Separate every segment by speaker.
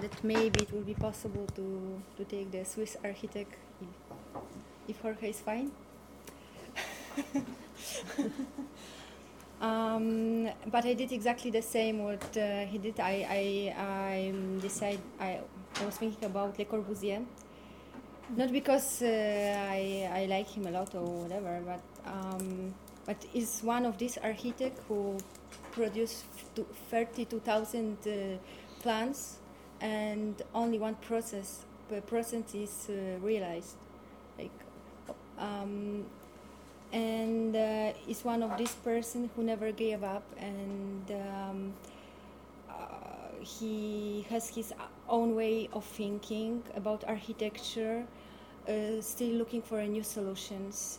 Speaker 1: that maybe it will be possible to take the Swiss architect if Jorge is fine. But I did exactly the same what he did. I was thinking about Le Corbusier, not because I like him a lot or whatever, but is one of these architects who produced 32,000 plans, and only 1% is realized. Like, and is one of these person who never gave up, and he has his own way of thinking about architecture, still looking for new solutions.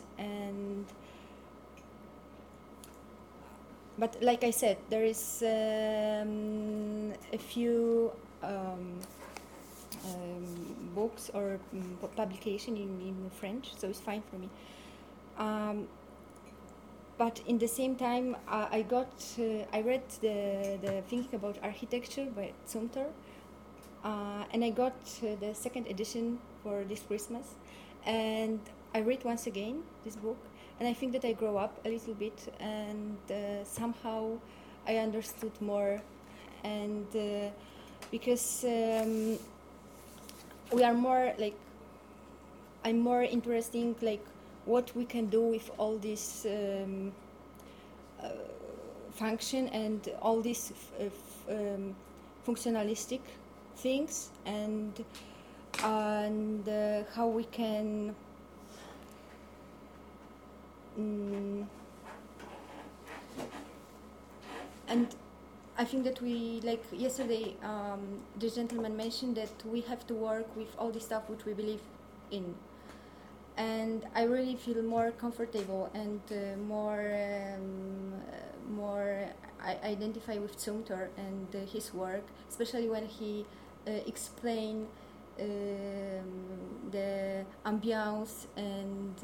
Speaker 1: But like I said, there is a few books or publication in French, so it's fine for me. But in the same time, I read the Thinking About Architecture by Zumthor, and I got the second edition for this Christmas, and I read once again this book, and I think that I grow up a little bit, and somehow I understood more, and because we are more like, I'm more interesting like what we can do with all this function and all these functionalistic things, and how we can and I think that we, like yesterday, the gentleman mentioned that we have to work with all the stuff which we believe in. And I really feel more comfortable and I identify with Zumthor and his work, especially when he explained the ambiance and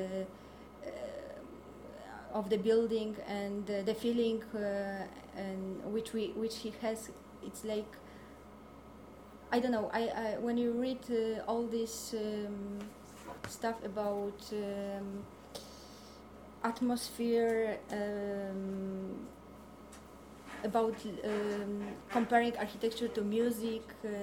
Speaker 1: of the building and the feeling and which he has. It's like, I don't know. I when you read all this stuff about atmosphere, about comparing architecture to music,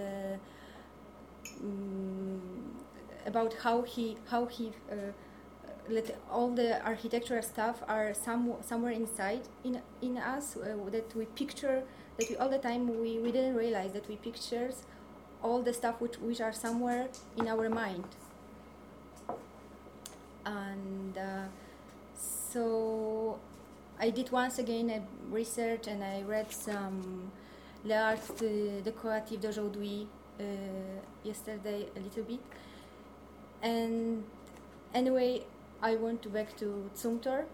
Speaker 1: about how he let all the architectural stuff are somewhere inside in us, that we picture, that we all the time we didn't realize that we pictures all the stuff which are somewhere in our mind. And so I did once again a research, and I read some L'Art décoratif d'aujourd'hui yesterday a little bit. And anyway, I went back to Zumthor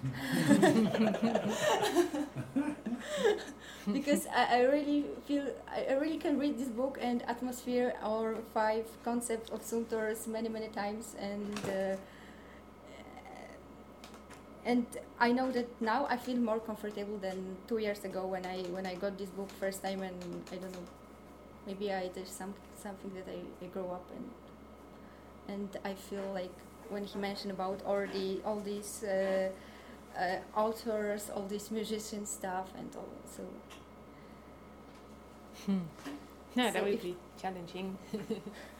Speaker 1: because I really feel I really can read this book and atmosphere or 5 concepts of Zumthor's many times, and I know that now I feel more comfortable than 2 years ago when I got this book first time, and I don't know, maybe there's something that I grow up and I feel like when he mentioned about all these authors, all these musician stuff, and all, so.
Speaker 2: No, that would be challenging.